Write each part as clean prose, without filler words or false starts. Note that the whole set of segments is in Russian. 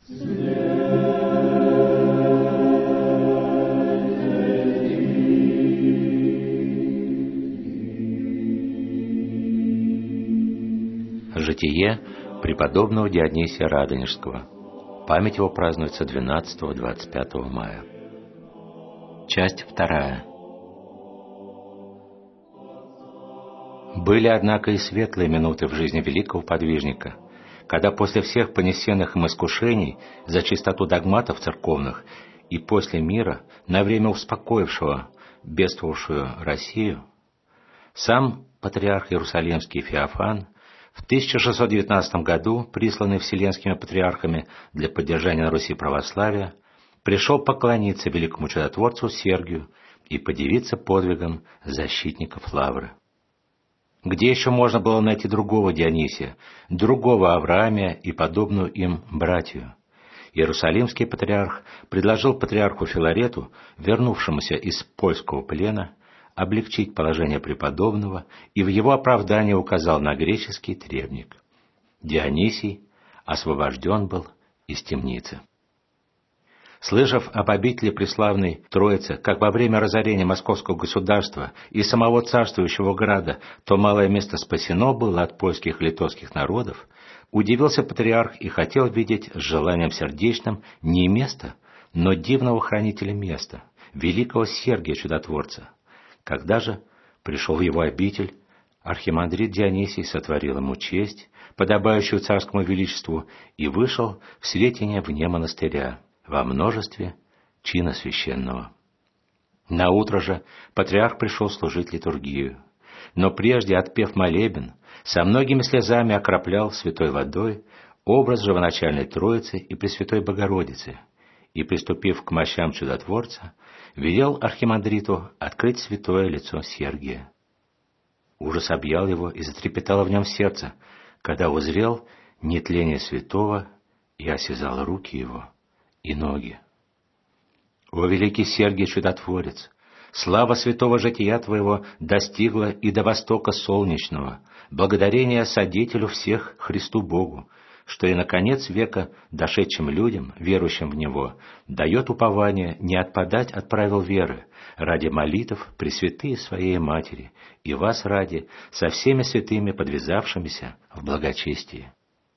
Житие преподобного Дионисия Радонежского. Память его празднуется 12-25 мая. Часть 2. Были, однако, и светлые минуты в жизни великого подвижника, когда после всех понесенных им искушений за чистоту догматов церковных и после мира, на время успокоившего бедствовавшую Россию, сам патриарх Иерусалимский Феофан, в 1619 году, присланный вселенскими патриархами для поддержания на Руси православия, пришел поклониться великому чудотворцу Сергию и подивиться подвигам защитников Лавры. Где еще можно было найти другого Дионисия, другого Авраамия и подобную им братью? Иерусалимский патриарх предложил патриарху Филарету, вернувшемуся из польского плена, облегчить положение преподобного и в его оправдание указал на греческий требник. Дионисий освобожден был из темницы. Слышав об обители преславной Троицы, как во время разорения московского государства и самого царствующего града то малое место спасено было от польских и литовских народов, удивился патриарх и хотел видеть с желанием сердечным не место, но дивного хранителя места, великого Сергия Чудотворца. Когда же пришел в его обитель, архимандрит Дионисий сотворил ему честь, подобающую царскому величеству, и вышел в святине вне монастыря, во множестве чина священного. Наутро же патриарх пришел служить литургию, но прежде, отпев молебен, со многими слезами окроплял святой водой образ живоначальной Троицы и Пресвятой Богородицы, и, приступив к мощам чудотворца, велел архимандриту открыть святое лицо Сергия. Ужас объял его и затрепетало в нем сердце, когда узрел нетление святого и осязал руки его и ноги. «О великий Сергий Чудотворец! Слава святого жития Твоего достигла и до востока солнечного, благодарение Содителю всех Христу Богу, что и на конец века дошедшим людям, верующим в Него, дает упование не отпадать от правил веры, ради молитв Пресвятые Своей Матери, и вас ради, со всеми святыми подвязавшимися в благочестии».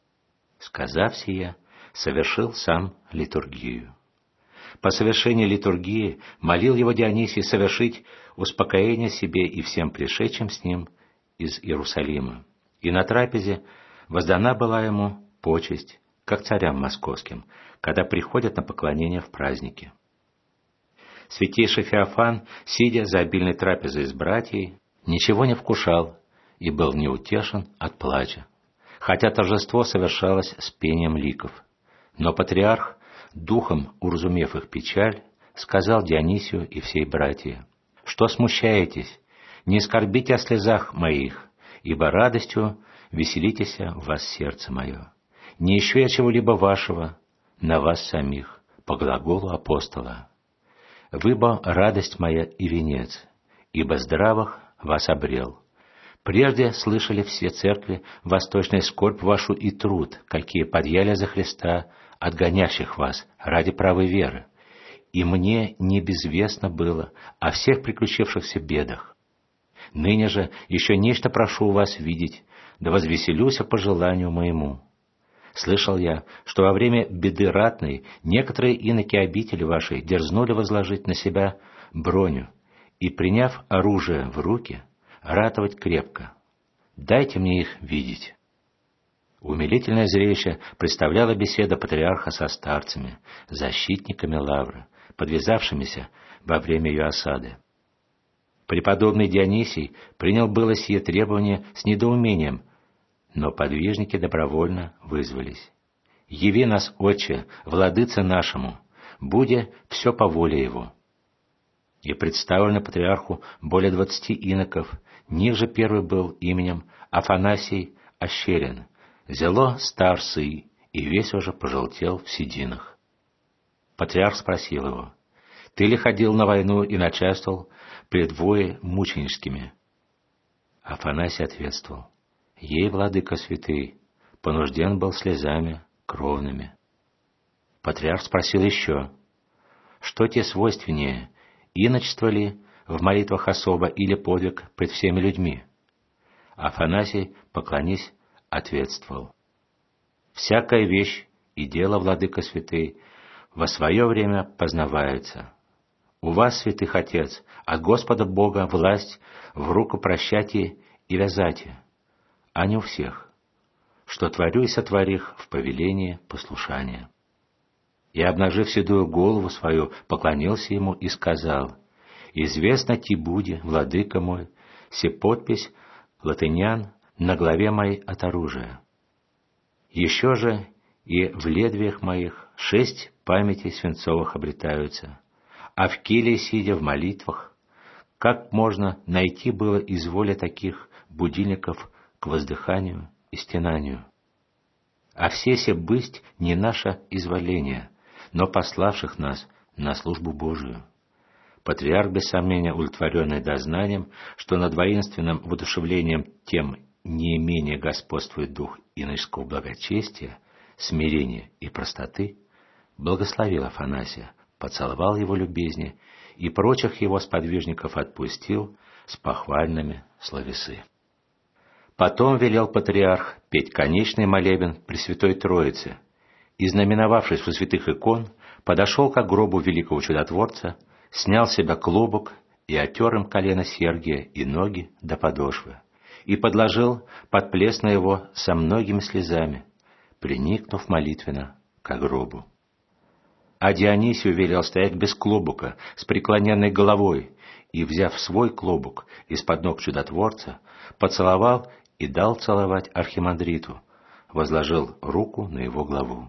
Сказав сие, совершил сам литургию. По совершении литургии молил его Дионисий совершить успокоение себе и всем пришедшим с ним из Иерусалима. И на трапезе воздана была ему почесть, как царям московским, когда приходят на поклонение в праздники. Святейший Феофан, сидя за обильной трапезой с братьей, ничего не вкушал и был неутешен от плача, хотя торжество совершалось с пением ликов. Но патриарх, духом уразумев их печаль, сказал Дионисию и всей братье: «Что смущаетесь? Не скорбите о слезах моих, ибо радостью веселитесь в вас сердце мое. Не ищу я чего-либо вашего на вас самих, по глаголу апостола. Выбо радость моя и венец, ибо здравых вас обрел. Прежде слышали все церкви восточной скорбь вашу и труд, какие подъяли за Христа, отгонящих вас ради правой веры. И мне не безвестно было о всех приключившихся бедах. Ныне же еще нечто прошу у вас видеть, да возвеселюся по желанию моему. Слышал я, что во время беды ратной некоторые иноки обители вашей дерзнули возложить на себя броню и, приняв оружие в руки, ратовать крепко. Дайте мне их видеть». Умилительное зрелище представляла беседа патриарха со старцами, защитниками Лавры, подвязавшимися во время ее осады. Преподобный Дионисий принял было сие требование с недоумением, но подвижники добровольно вызвались. «Яви нас, Отче, владыце нашему, буде все по воле его». И представлено патриарху более 20 иноков, них же первый был именем Афанасий Ощерин, зело старцы, и весь уже пожелтел в сединах. Патриарх спросил его: «Ты ли ходил на войну и начальствовал пред вои мученическими?» Афанасий ответствовал: «Ей, владыка святый, понужден был слезами кровными». Патриарх спросил еще: что те свойственнее, иночество ли в молитвах особо или подвиг пред всеми людьми? Афанасий, поклонись, ответствовал: всякая вещь и дело, владыка святый, во свое время познавается. У вас, святых отец, от Господа Бога власть в руку прощати и вязати, а не у всех, что творю и сотворих в повелении послушания. И, обнажив седую голову свою, поклонился ему и сказал: известно ти буди, владыка мой, се подпись латынян на главе моей от оружия. Еще же и в ледвиях моих 6 памятей свинцовых обретаются, а в келии, сидя в молитвах, как можно найти было из воли таких будильников к воздыханию и стенанию? А все се бысть не наше изволение, но пославших нас на службу Божию. Патриарх, без сомнения удовлетворенный дознанием, что над воинственным воодушевлением тем не менее господствует дух иноческого благочестия, смирения и простоты, благословил Афанасия, поцеловал его любезнее и прочих его сподвижников отпустил с похвальными словесы. Потом велел патриарх петь конечный молебен Пресвятой Троицы, и, знаменовавшись у святых икон, подошел к гробу великого чудотворца, снял с себя клобук и отер им колено Сергия и ноги до подошвы, и подложил под плесно его со многими слезами, приникнув молитвенно к гробу. А Дионисию велел стоять без клобука, с преклоненной головой, и, взяв свой клобук из-под ног чудотворца, поцеловал и дал целовать архимандриту, возложил руку на его главу.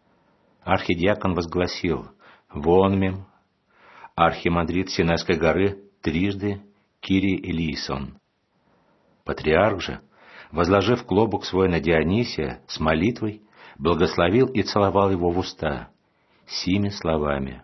Архидиакон возгласил: «Вон мем, архимандрит Синайской горы трижды Кирий Элийсон». Патриарх же, возложив клобук свой на Дионисия с молитвой, благословил и целовал его в уста сими словами: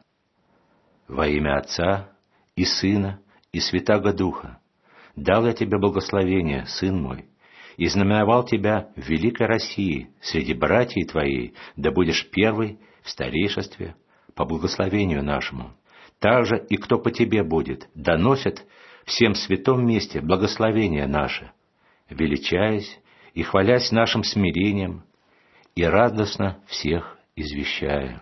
«Во имя Отца и Сына и Святаго Духа дал я тебе благословение, сын мой, и знаменовал тебя в великой России среди братьев твоей, да будешь первый в старейшестве по благословению нашему. Также и кто по тебе будет, доносит всем святом месте благословение наше, величаясь и хвалясь нашим смирением, и радостно всех извещая.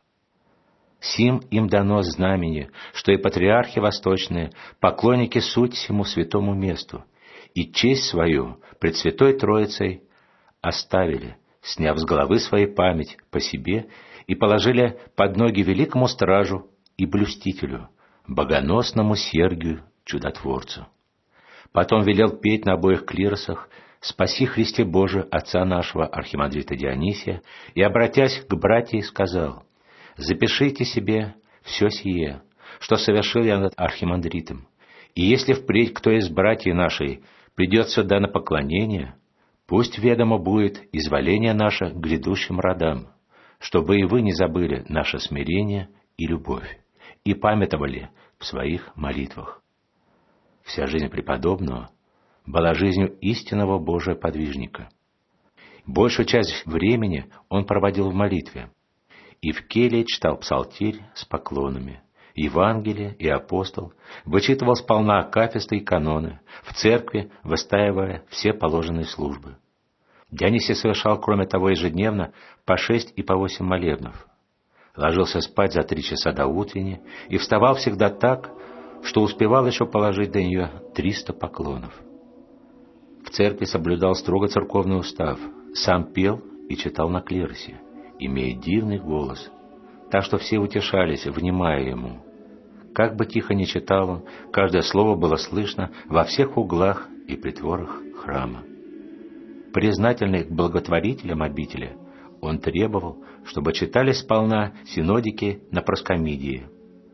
Сим им дано знамение, что и патриархи восточные, поклонники суть сему святому месту, и честь свою пред Святой Троицей оставили, сняв с головы своей память по себе, и положили под ноги великому стражу и блюстителю, богоносному Сергию Чудотворцу. Потом велел петь на обоих клиросах «Спаси Христе Боже, Отца нашего архимандрита Дионисия», и, обратясь к братьям, сказал: «Запишите себе все сие, что совершил я над архимандритом, и если впредь кто из братьев нашей придет сюда на поклонение, пусть ведомо будет изволение наше к грядущим родам, чтобы и вы не забыли наше смирение и любовь, и памятовали в своих молитвах». Вся жизнь преподобного была жизнью истинного Божия подвижника. Большую часть времени он проводил в молитве, и в келии читал псалтирь с поклонами, Евангелие и апостол, вычитывал сполна акафисты и каноны, в церкви выстаивая все положенные службы. Дионисий совершал, кроме того, ежедневно по 6 и по 8 молебнов. Ложился спать за 3 часа до утренней и вставал всегда так, что успевал еще положить до нее 300 поклонов. В церкви соблюдал строго церковный устав, сам пел и читал на клиросе, имея дивный голос, так что все утешались, внимая ему. Как бы тихо ни читал он, каждое слово было слышно во всех углах и притворах храма. Признательный к благотворителям обители, он требовал, чтобы читали сполна синодики на проскомидии.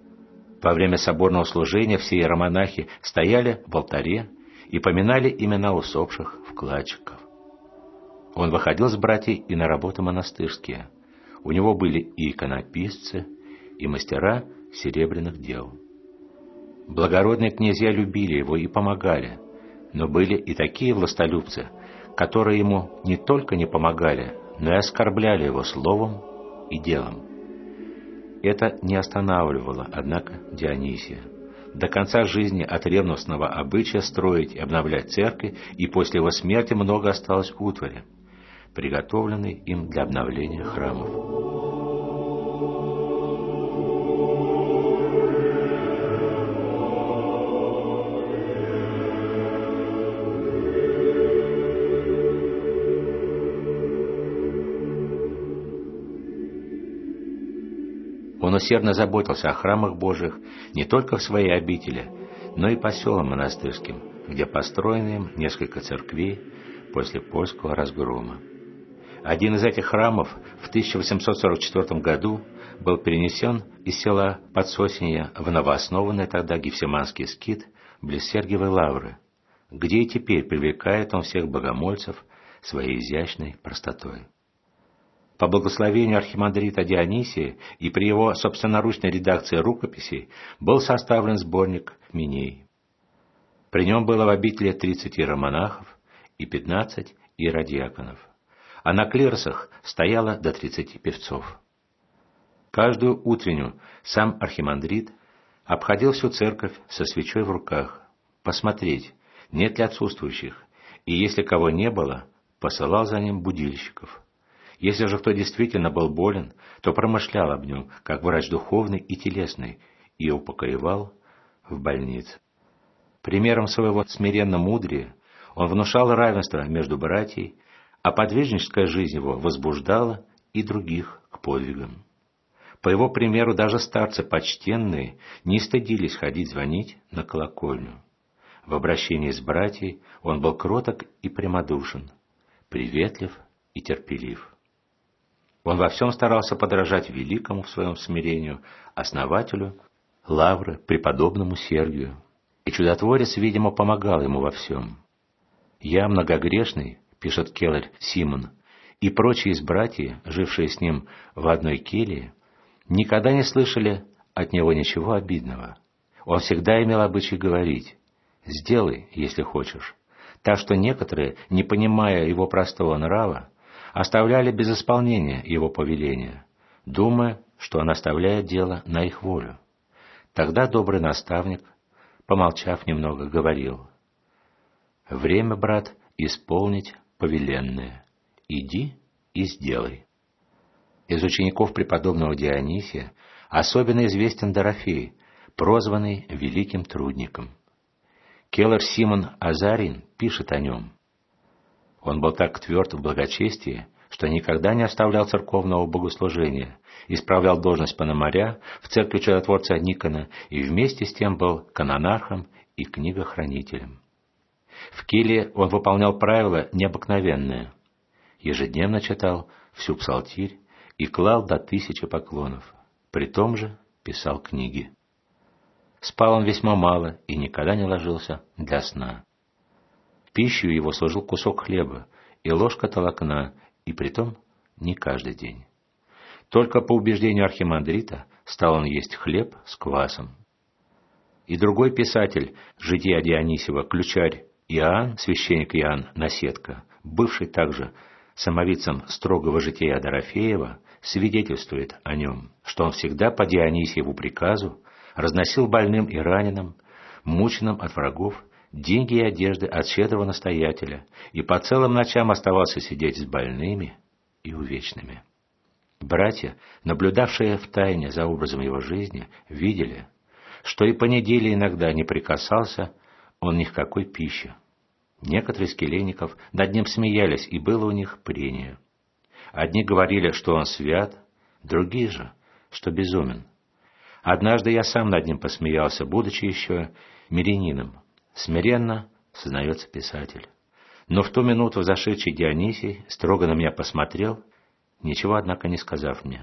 Во время соборного служения все иеромонахи стояли в алтаре и поминали имена усопших вкладчиков. Он выходил с братьей и на работы монастырские. У него были и иконописцы, и мастера серебряных дел. Благородные князья любили его и помогали, но были и такие властолюбцы, которые ему не только не помогали, но и оскорбляли его словом и делом. Это не останавливало, однако, Дионисия. До конца жизни от ревностного обычая строить и обновлять церкви, и после его смерти много осталось утвари, приготовленной им для обновления храмов. Он усердно заботился о храмах Божьих не только в своей обители, но и по селам монастырским, где построено им несколько церквей после польского разгрома. Один из этих храмов в 1844 году был перенесен из села Подсосенье в новооснованный тогда Гефсиманский скит близ Сергиевой лавры, где и теперь привлекает он всех богомольцев своей изящной простотой. По благословению архимандрита Дионисия и при его собственноручной редакции рукописей был составлен сборник Миней. При нем было в обители 30 иеромонахов и 15 иеродиаконов, а на клиросах стояло до 30 певцов. Каждую утреннюю сам архимандрит обходил всю церковь со свечой в руках, посмотреть, нет ли отсутствующих, и если кого не было, посылал за ним будильщиков. Если же кто действительно был болен, то промышлял об нем, как врач духовный и телесный, и упокоевал в больнице. Примером своего смиренно-мудрия он внушал равенство между братьей, а подвижническая жизнь его возбуждала и других к подвигам. По его примеру даже старцы почтенные не стыдились ходить звонить на колокольню. В обращении с братьей он был кроток и прямодушен, приветлив и терпелив. Он во всем старался подражать великому в своем смирению основателю лавры, преподобному Сергию, и чудотворец, видимо, помогал ему во всем. «Я многогрешный», — пишет келарь Симон, и прочие из братьев, жившие с ним в одной келье, никогда не слышали от него ничего обидного. Он всегда имел обычай говорить: «Сделай, если хочешь», так что некоторые, не понимая его простого нрава, оставляли без исполнения его повеления, думая, что он оставляет дело на их волю. Тогда добрый наставник, помолчав немного, говорил: «Время, брат, исполнить повеленное. Иди и сделай». Из учеников преподобного Дионисия особенно известен Дорофей, прозванный Великим Трудником. Келарь Симон Азарин пишет о нем: «Он был так тверд в благочестии, что никогда не оставлял церковного богослужения, исправлял должность пономаря в церкви чудотворца Никона и вместе с тем был канонархом и книгохранителем. В келье он выполнял правило необыкновенное: ежедневно читал всю псалтирь и клал до 1000 поклонов, при том же писал книги. Спал он весьма мало и никогда не ложился для сна. Пищей его служил кусок хлеба и ложка толокна, и притом не каждый день. Только по убеждению архимандрита стал он есть хлеб с квасом». И другой писатель «Жития Дионисиева», ключарь Иоанн, священник Иоанн Насетка, бывший также самовицем строгого жития Дорофеева, свидетельствует о нем, что он всегда по Дионисиеву приказу разносил больным и раненым, мученным от врагов, деньги и одежды от щедрого настоятеля, и по целым ночам оставался сидеть с больными и увечными. Братья, наблюдавшие втайне за образом его жизни, видели, что и по неделе иногда не прикасался он ни к какой пище. Некоторые из келейников над ним смеялись, и было у них прение. Одни говорили, что он свят, другие же, что безумен. Однажды я сам над ним посмеялся, будучи еще мирянином. Смиренно сознается писатель. Но в ту минуту зашедший Дионисий строго на меня посмотрел, ничего, однако, не сказав мне.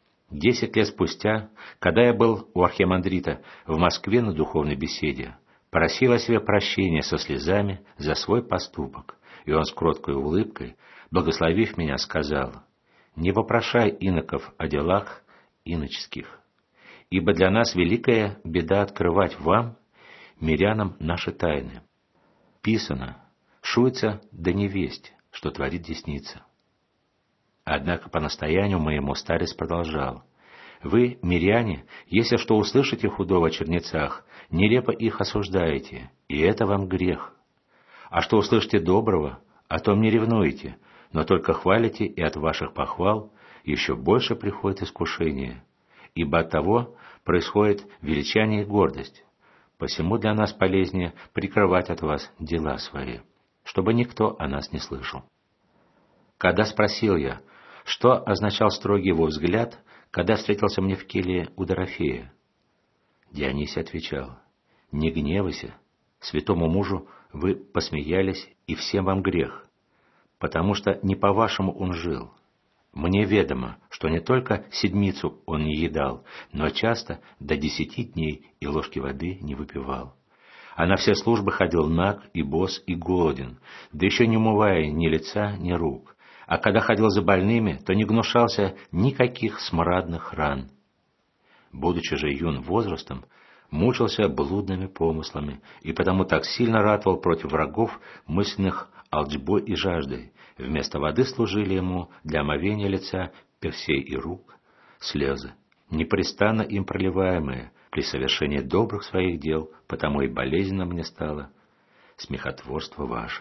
10 лет спустя, когда я был у архимандрита в Москве на духовной беседе, просил о себе прощения со слезами за свой поступок, и он с кроткой улыбкой, благословив меня, сказал: «Не вопрошай иноков о делах иноческих, ибо для нас великая беда открывать вам, мирянам, наши тайны. Писано: шуется да не весть, что творит десница». Однако по настоянию моему старец продолжал: Вы, миряне, если что услышите худого о чернецах, нелепо их осуждаете, и это вам грех. А что услышите доброго, о том не ревнуете, но только хвалите, и от ваших похвал еще больше приходит искушение, ибо от того происходит величание и гордость. Посему для нас полезнее прикрывать от вас дела свои, чтобы никто о нас не слышал. Когда спросил я, что означал строгий его взгляд, когда встретился мне в келье у Дорофея, Дионисий отвечал: «Не гневайся, святому мужу вы посмеялись, и всем вам грех, потому что не по-вашему он жил. Мне ведомо, что не только седмицу он не едал, но часто до 10 дней и ложки воды не выпивал. А на все службы ходил наг и бос и голоден, да еще не умывая ни лица, ни рук. А когда ходил за больными, то не гнушался никаких смрадных ран. Будучи же юн возрастом, мучился блудными помыслами, и потому так сильно ратовал против врагов, мысленных алчбой и жаждой. Вместо воды служили ему для омовения лица, персей и рук, слезы, непрестанно им проливаемые при совершении добрых своих дел, потому и болезненно мне стало смехотворство ваше».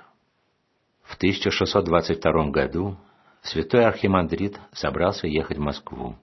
В 1622 году святой архимандрит собрался ехать в Москву.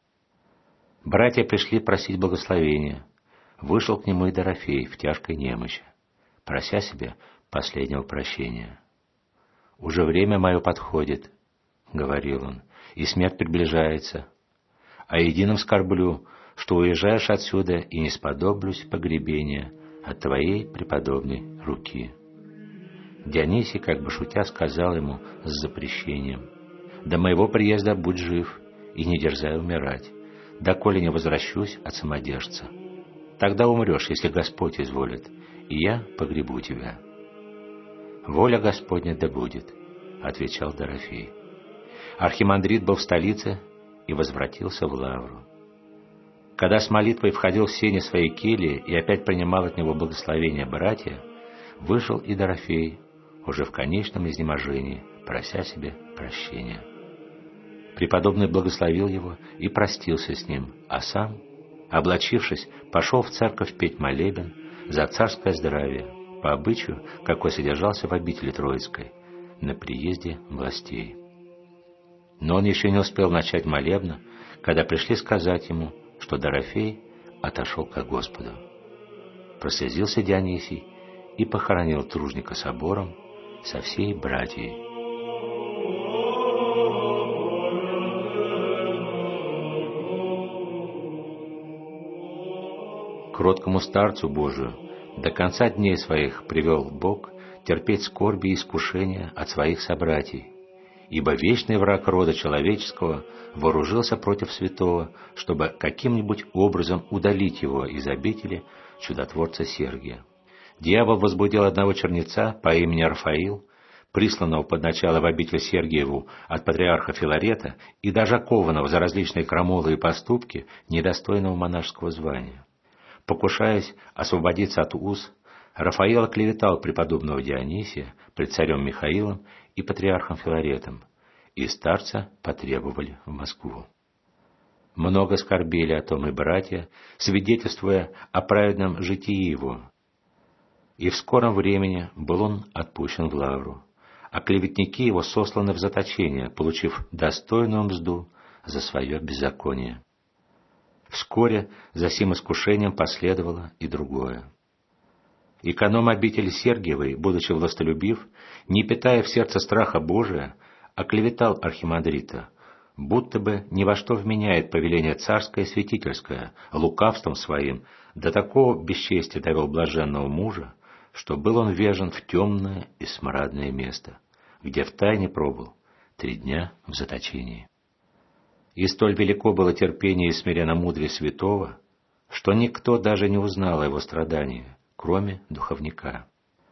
Братья пришли просить благословения. Вышел к нему и Дорофей в тяжкой немощи, прося себе последнего прощения. «Уже время мое подходит, — говорил он, — и смерть приближается. А единым скорблю, что уезжаешь отсюда и не сподоблюсь погребения от твоей преподобной руки». Дионисий, как бы шутя, сказал ему с запрещением: «До моего приезда будь жив и не дерзай умирать, доколе не возвращусь от самодержца. Тогда умрешь, если Господь изволит, и я погребу тебя». «Воля Господня да будет», — отвечал Дорофей. Архимандрит был в столице и возвратился в Лавру. Когда с молитвой входил в сени своей кельи и опять принимал от него благословения братья, вышел и Дорофей, уже в конечном изнеможении, прося себе прощения. Преподобный благословил его и простился с ним, а сам, облачившись, пошел в церковь петь молебен за царское здравие, по обычаю, какой содержался в обители Троицкой, на приезде властей. Но он еще не успел начать молебна, когда пришли сказать ему, что Дорофей отошел ко Господу. Прослезился Дионисий и похоронил тружника собором со всей братьей. Кроткому старцу Божию до конца дней своих привел Бог терпеть скорби и искушения от своих собратьей, ибо вечный враг рода человеческого вооружился против святого, чтобы каким-нибудь образом удалить его из обители чудотворца Сергия. Дьявол возбудил одного чернеца по имени Рафаил, присланного под начало в обитель Сергиеву от патриарха Филарета и даже окованного за различные крамолы и поступки, недостойного монашеского звания. Покушаясь освободиться от уз, Рафаил оклеветал преподобного Дионисия пред царем Михаилом и патриархом Филаретом, и старца потребовали в Москву. Много скорбели о том и братья, свидетельствуя о праведном житии его. И в скором времени был он отпущен в Лавру, а клеветники его сосланы в заточение, получив достойную мзду за свое беззаконие. Вскоре за сим искушением последовало и другое. Эконом обители Сергиевой, будучи властолюбив, не питая в сердце страха Божия, оклеветал архимандрита, будто бы ни во что вменяет повеление царское и святительское, лукавством своим до такого бесчестия довел блаженного мужа, что был он ввержен в темное и смрадное место, где втайне пробыл 3 дня в заточении. И столь велико было терпение и смиренно-мудрее святого, что никто даже не узнал о его страдании, кроме духовника.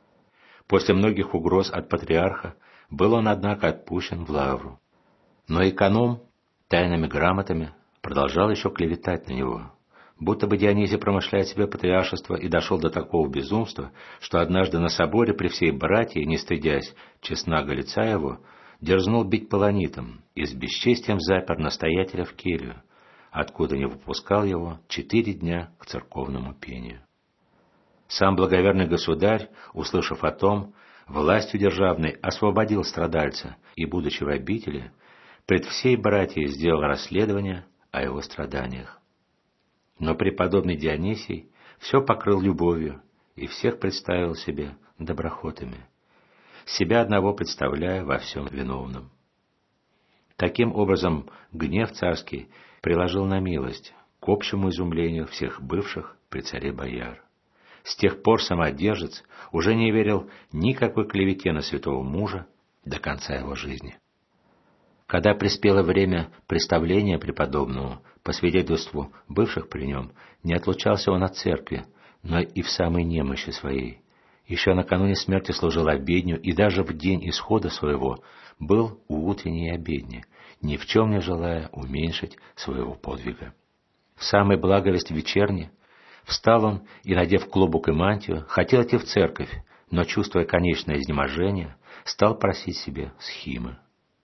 После многих угроз от патриарха был он, однако, отпущен в Лавру. Но эконом тайными грамотами продолжал еще клеветать на него, будто бы Дионисий промышляет себе патриаршество и дошел до такого безумства, что однажды на соборе при всей братье, не стыдясь честного лица его, дерзнул бить полонитом и с бесчестием запер настоятеля в келью, откуда не выпускал его 4 дня к церковному пению. Сам благоверный государь, услышав о том, властью державной освободил страдальца и, будучи в обители, пред всей братьей сделал расследование о его страданиях. Но преподобный Дионисий все покрыл любовью и всех представил себе доброхотами, себя одного представляя во всем виновным. Таким образом, гнев царский приложил на милость, к общему изумлению всех бывших при царе бояр. С тех пор самодержец уже не верил никакой клевете на святого мужа до конца его жизни. Когда приспело время представления преподобному, по свидетельству бывших при нем, не отлучался он от церкви, но и в самой немощи своей. Еще накануне смерти служил обедню, и даже в день исхода своего был у утренней обедни, ни в чем не желая уменьшить своего подвига. В самой благовесть вечерни встал он и, надев клобук и мантию, хотел идти в церковь, но, чувствуя конечное изнеможение, стал просить себе схимы.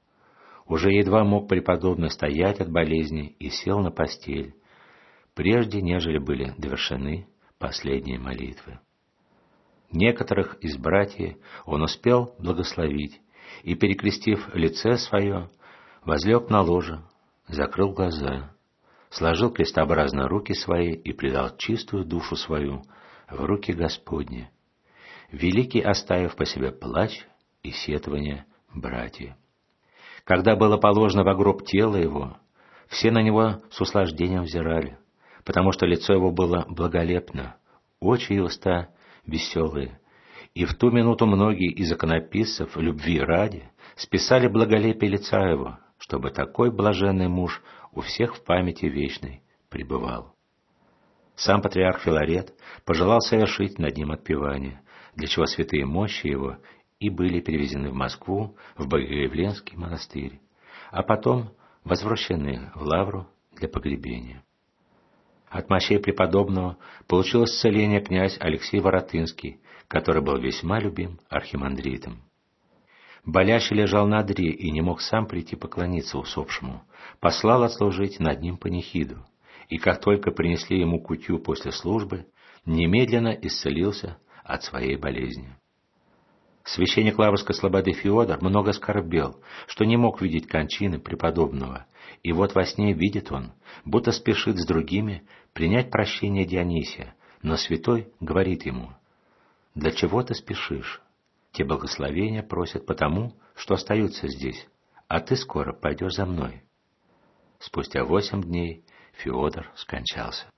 Уже едва мог преподобный стоять от болезни и сел на постель, прежде нежели были довершены последние молитвы. Некоторых из братьев он успел благословить и, перекрестив лице свое, возлег на ложе, закрыл глаза, сложил крестообразно руки свои и предал чистую душу свою в руки Господни, великий оставив по себе плач и сетование братьев. Когда было положено во гроб тело его, все на него с услаждением взирали, потому что лицо его было благолепно, очи и уста веселые, и в ту минуту многие из иконописцев любви ради списали благолепие лица его, чтобы такой блаженный муж у всех в памяти вечной пребывал. Сам патриарх Филарет пожелал совершить над ним отпевание, для чего святые мощи его и были перевезены в Москву, в Богоявленский монастырь, а потом возвращены в Лавру для погребения. От мощей преподобного получил исцеление князь Алексей Воротынский, который был весьма любим архимандритом. Болящий лежал на одре и не мог сам прийти поклониться усопшему, послал отслужить над ним панихиду, и как только принесли ему кутью после службы, немедленно исцелился от своей болезни. Священник Лаврской слободы Феодор много скорбел, что не мог видеть кончины преподобного, и вот во сне видит он, будто спешит с другими принять прощение Дионисия, но святой говорит ему: «Для чего ты спешишь? Те благословения просят потому, что остаются здесь, а ты скоро пойдешь за мной». Спустя 8 дней Феодор скончался.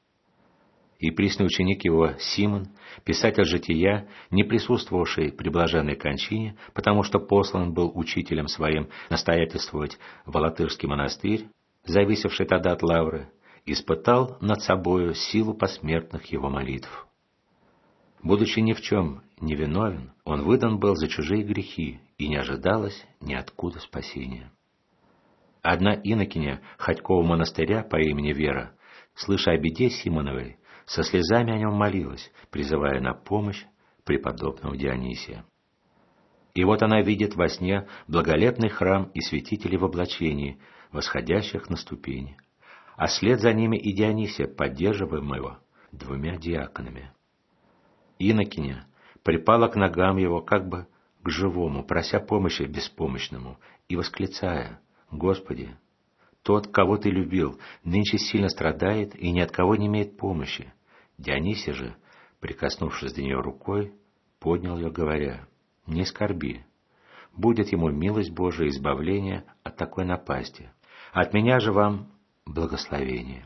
И пресный ученик его Симон, писатель жития, не присутствовавший при блаженной кончине, потому что послан был учителем своим настоятельствовать в Алатырский монастырь, зависевший тогда от Лавры, испытал над собою силу посмертных его молитв. Будучи ни в чем не виновен, он выдан был за чужие грехи, и не ожидалось ниоткуда спасения. Одна инокиня Ходькова монастыря по имени Вера, слыша о беде Симоновой, со слезами о нем молилась, призывая на помощь преподобного Дионисия. И вот она видит во сне благолепный храм и святителей в облачении, восходящих на ступени, а след за ними и Дионисия, поддерживаемого 2 диаконами. Инокиня припала к ногам его, как бы к живому, прося помощи беспомощному, и восклицая: «Господи, тот, кого ты любил, нынче сильно страдает и ни от кого не имеет помощи». Дионисий же, прикоснувшись до нее рукой, поднял ее, говоря: «Не скорби, будет ему милость Божия и избавление от такой напасти. От меня же вам благословение».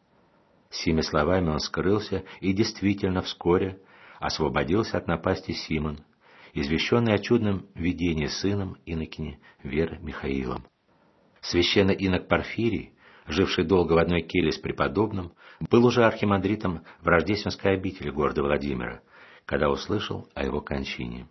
Сими словами он скрылся, и действительно вскоре освободился от напасти Симон, извещенный о чудном видении сыном инокини Веры Михаилом. Священный инок Порфирий, живший долго в одной келье с преподобным, был уже архимандритом в Рождественской обители города Владимира, когда услышал о его кончине.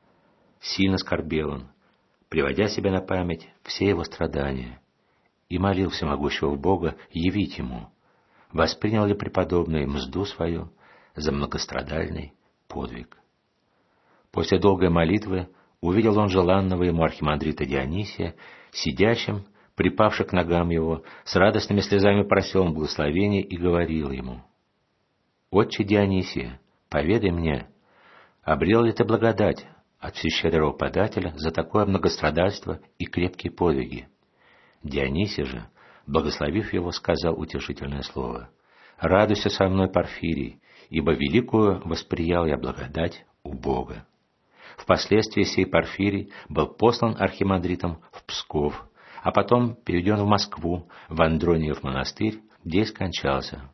Сильно скорбел он, приводя себе на память все его страдания, и молил всемогущего Бога явить ему, воспринял ли преподобный мзду свою за многострадальный подвиг. После долгой молитвы увидел он желанного ему архимандрита Дионисия, сидящим припавши к ногам его, с радостными слезами просил он благословения и говорил ему: «Отче Дионисия, поведай мне, обрел ли ты благодать от всещедрого подателя за такое многострадальство и крепкие подвиги?» Дионисий же, благословив его, сказал утешительное слово: «Радуйся со мной, Порфирий, ибо великую восприял я благодать у Бога». Впоследствии сей Порфирий был послан архимандритом в Псков, а потом переведен в Москву, в Андрониев монастырь, где и скончался.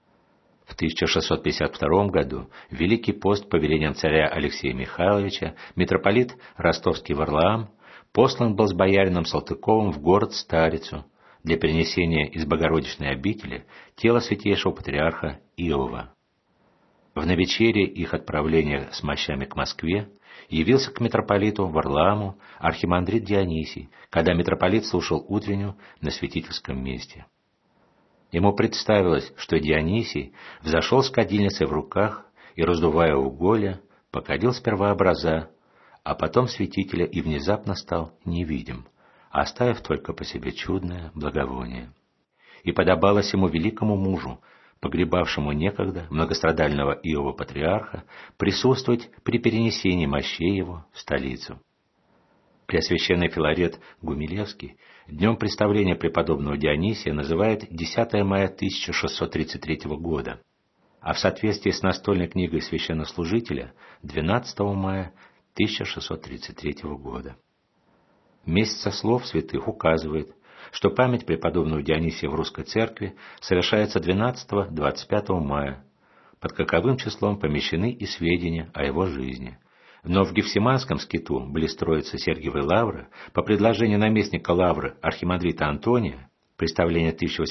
В 1652 году в Великий пост по велениям царя Алексея Михайловича митрополит Ростовский Варлаам послан был с боярином Салтыковым в город Старицу для перенесения из Богородичной обители тела святейшего патриарха Иова. В навечерие их отправления с мощами к Москве явился к митрополиту Варлааму архимандрит Дионисий, когда митрополит слушал утреннюю на святительском месте. Ему представилось, что Дионисий взошел с кадильницей в руках и, раздувая уголья, покадил сперва образа, а потом святителя и внезапно стал невидим, оставив только по себе чудное благовоние. И подобалось ему великому мужу, погребавшему некогда многострадального Иова патриарха, присутствовать при перенесении мощей его в столицу. Преосвященный Филарет Гумилевский днем представления преподобного Дионисия называет 10 мая 1633 года, а в соответствии с настольной книгой священнослужителя 12 мая 1633 года. Месяца слов святых указывает, что память преподобного Дионисия в русской церкви совершается 12-25 мая. Под каковым числом помещены и сведения о его жизни. Но в Гефсиманском скиту близ Троицы Сергиевой Лавры по предложению наместника Лавры архимандрита Антония, представление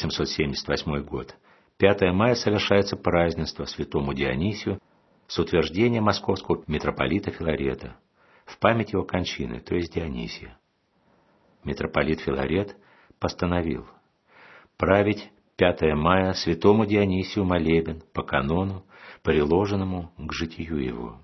1878 год, 5 мая совершается празднество святому Дионисию с утверждения московского митрополита Филарета в память его кончины, то есть Дионисия. Митрополит Филарет постановил править 5 мая святому Дионисию молебен по канону, приложенному к житию его.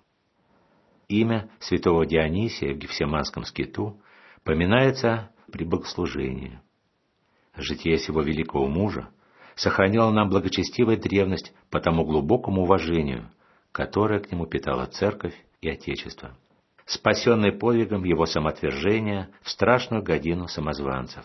Имя святого Дионисия в Гефсиманском скиту поминается при богослужении. Житие сего великого мужа сохранило нам благочестивая древность по тому глубокому уважению, которое к нему питала церковь и отечество, спасенный подвигом его самоотвержения в страшную годину самозванцев.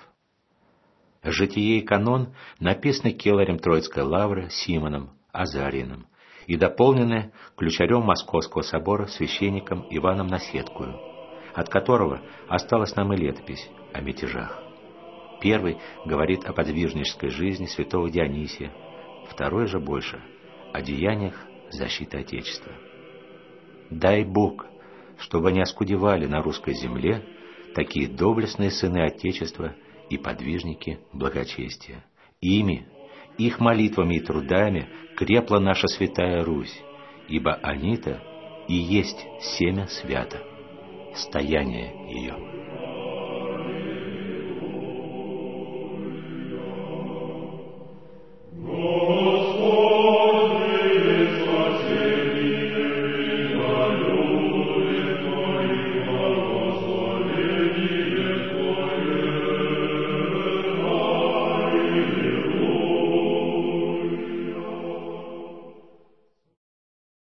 Житие и канон написаны келарем Троицкой лавры Симоном Азариным и дополнены ключарем Московского собора священником Иваном Наседкую, от которого осталась нам и летопись о мятежах. Первый говорит о подвижнической жизни святого Дионисия, второй же больше о деяниях защиты Отечества. Дай Бог, чтобы не оскудевали на русской земле такие доблестные сыны Отечества и подвижники благочестия. Ими, их молитвами и трудами крепла наша святая Русь, ибо они-то и есть семя свято, стояние ее.